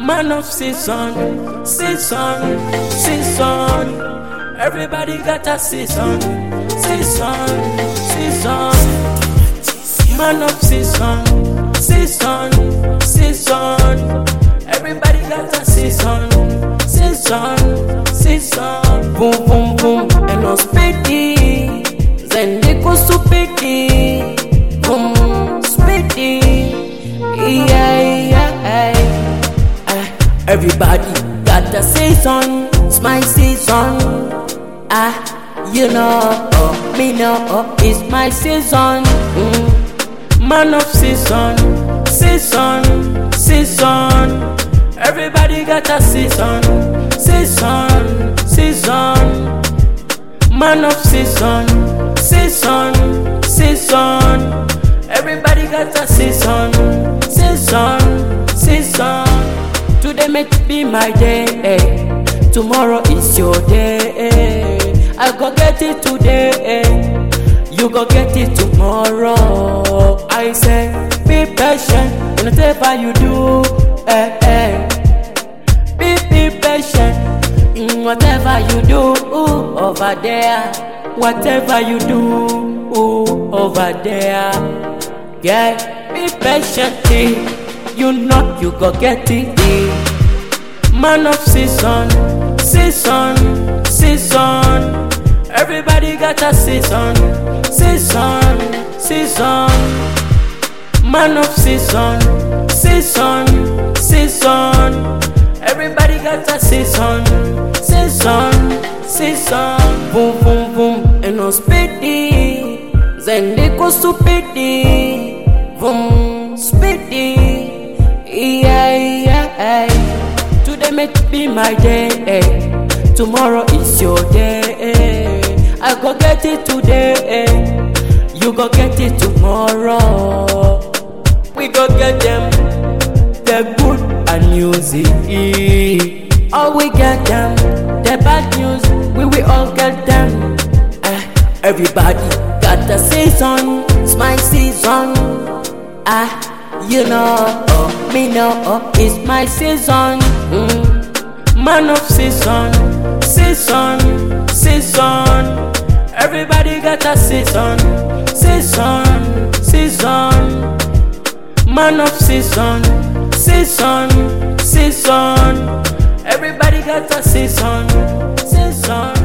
Man of season, season, season. Everybody got a season, season, season. Man of season, season, season. Everybody got a season, season, season. Boom, boom, boom, and no speedy. Then they go stupidity. Boom, speedy. Yeah, yeah. Everybody got a season, it's my season. You know, me know, it's my season. Man of season, season, season. Everybody got a season, season, season. Man of season, season, season. Everybody got a season, season, season. Today may be my day, tomorrow is your day. I go get it today, you go get it tomorrow. I say, be patient in whatever you do, Be patient in whatever you do over there. Whatever you do over there. Yeah, be patient, you know you go get it. Man of season, season, season. Everybody got a season, season, season. Man of season, season, season. Everybody got a season, season, season. Boom, boom, boom, and no speedy. Then they go stupidity. Boom, speedy. Yeah, yeah. Today may be my day, tomorrow is your day. I go get it today, you go get it tomorrow. We go get them, the good and music. All we get them, the bad news, we will all get them. Everybody got a season, it's my season. You know, me know, it's my season. Man of season, season, season. Everybody got a season, season, season. Man of season, season, season. Everybody got a season, season.